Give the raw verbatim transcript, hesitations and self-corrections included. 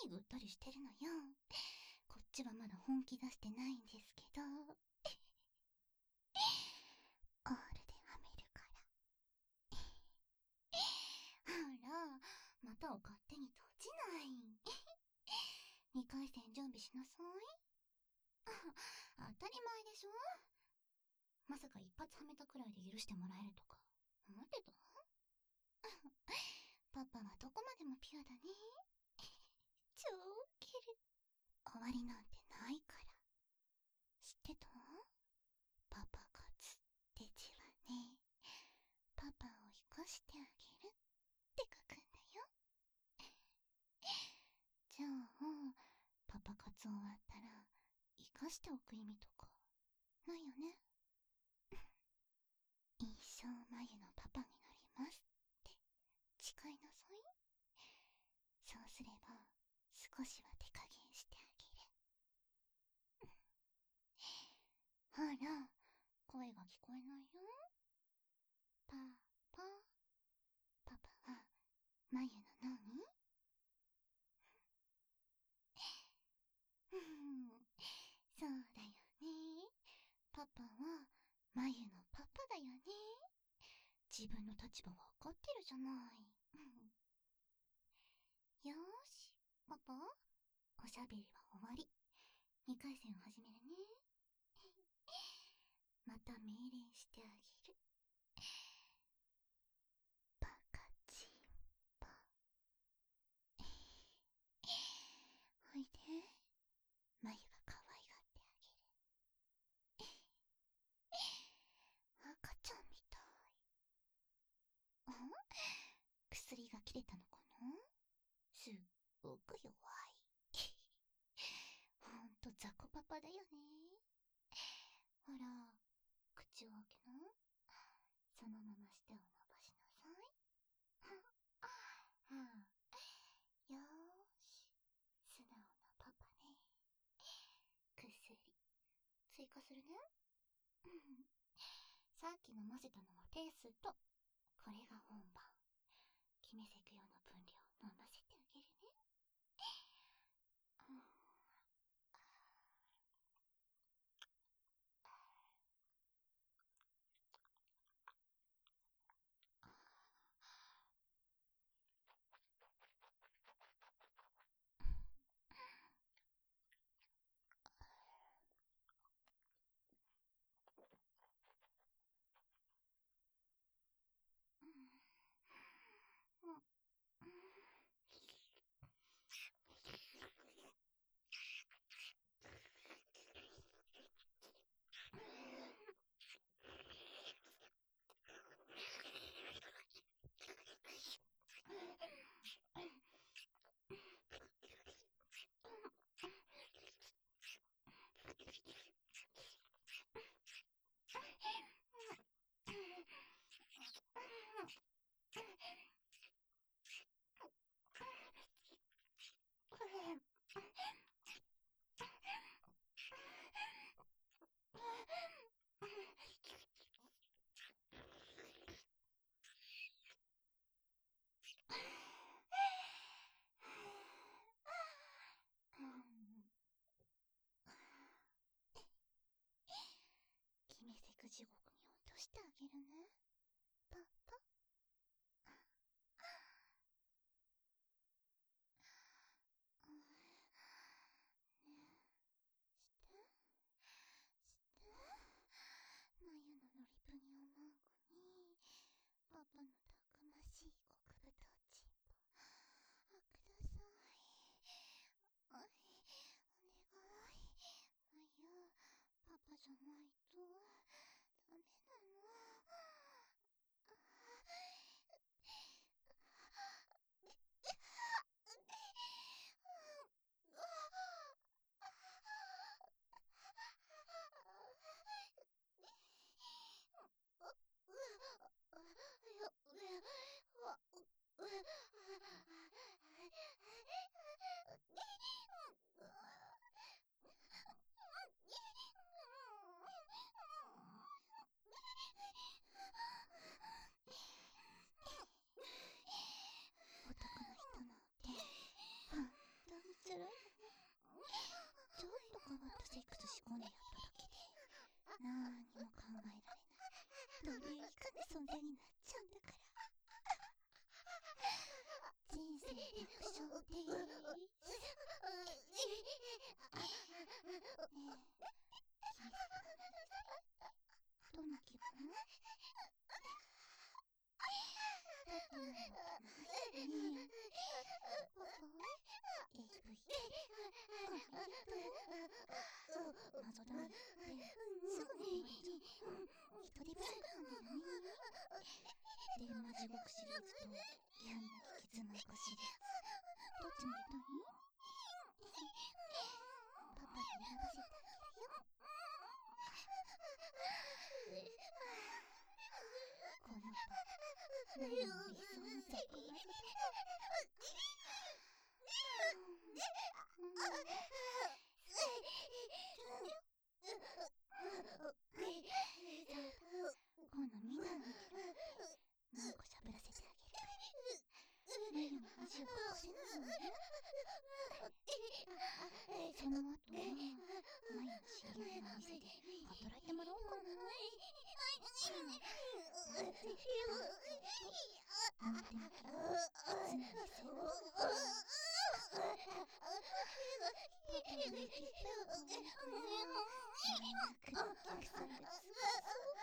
何ぐったりしてるのよ。こっちはまだ本気出してないんですけど。オールではめるから。あら、股を勝手に閉じない。にかい戦準備しなさい。当たり前でしょ。まさか一発はめたくらいで許してもらえるとか思ってた？パパはどこまでもピュアだね。超ウケる。終わりなんてないから。知ってた？パパ活って字はね、パパを生かしてあげるって書くんだよ。じゃあ、パパ活終わったら生かしておく意味とかないよね。一生眉のパパになりますって誓いなさい。そうすれば少しは手加減してあげる。ほら、声が聞こえないよ。パパ、パパは眉の何？そうだよね。パパは眉のパパだよね。自分の立場わかってるじゃない。よーし、パパ、おしゃべりは終わり。にかい戦を始めるね。また命令してあげる。バカチンパ。おいで。眉が可愛がってあげる。赤ちゃんみたい。ん？薬が切れたのかな？すっごく弱い。ほんと雑魚パパだよね。ほら、口を開けな。そのまま舌を伸ばしなさい。はあ、よーし。素直なパパね。薬、追加するね。うん。さっき飲ませたのはテースと、これが本番。決めセク用の分量飲ませてあげるね。うん。決めセク地獄に落としてあげるね。パパ。して、して。眉ののりぷにおまんこに、パパのたくましい極太チンポ。あ、ください。お、お願い。眉、パパじゃないと、ダメなの。 少です。ねえ、どんな気分？パパのねえ、パパ エーブイ 謎だねってすぐに言われちゃう。人手不足なんだよね。電話地獄シリーズとキャンナキキツマイコシリーズ、どっち見たい？パパに選ばせてあげるよ。この子、何も理想の雑魚謎だ。今度みんなの見てるマイコ喋らせてあげるから。メイの話をこせないのね。その後はマイの知り合いの店で働いてもらおうかな。なんて言った表向きは常に背負う。パパがいて、マイナックのお客さんがつくそう。